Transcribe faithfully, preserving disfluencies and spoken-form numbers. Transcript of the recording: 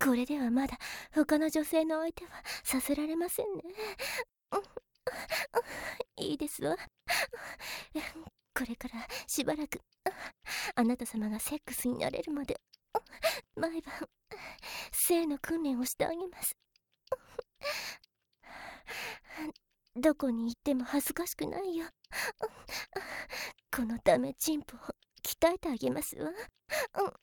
これではまだ他の女性の相手はさせられませんね。いいですわ。これからしばらくあなた様がセックスになれるまで毎晩性の訓練をしてあげます。どこに行っても恥ずかしくないよ。このダメチンポを鍛えてあげますわ。